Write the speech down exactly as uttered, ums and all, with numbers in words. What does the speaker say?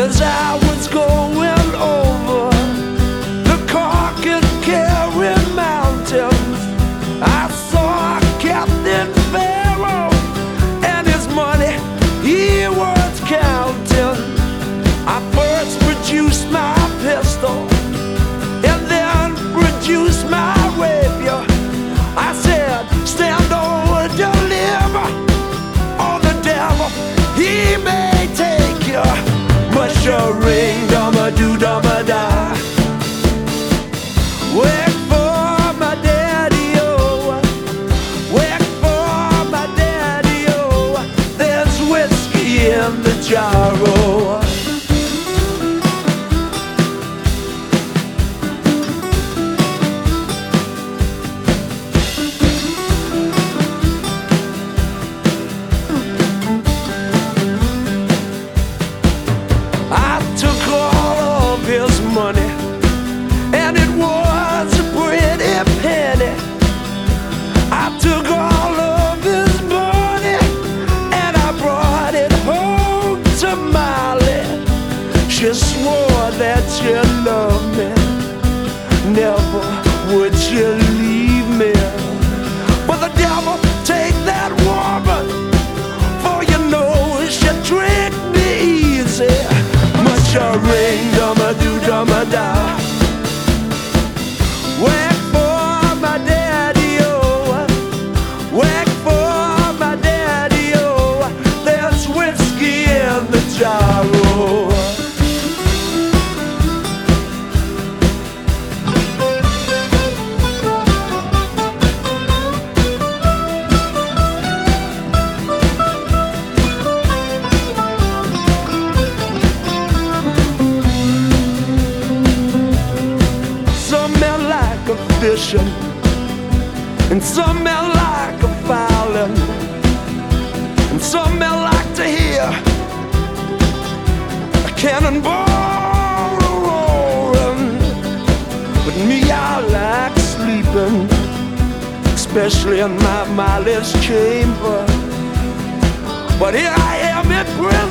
as I was going over the Cork and Kerry mountains, I saw Captain Pharaoh and his money he was counting. I first produced my pistol and then produced my rapier. I said, stand or deliver, or the devil, he may take you. Mush-a-ring, dum-a-doo-dum-a-da. Wait for my daddy-o, wait for my daddy-o. There's whiskey in the jar-o. Money, and it was a pretty penny. I took all of his money and I brought it home to Molly. She swore that she loved me, never would she leave me. But the devil take that woman, for you know she tricked me easy. Mush-a-ring, dum-a-doo-dum-a-da. Wait for my daddy-o, wait for my daddy-o. There's whiskey in the jar-o. Fishing, and some men like a fowling, and some men like to hear a cannonball roaring. But me, I like sleeping, especially in my Molly's chamber. But here I am in prison.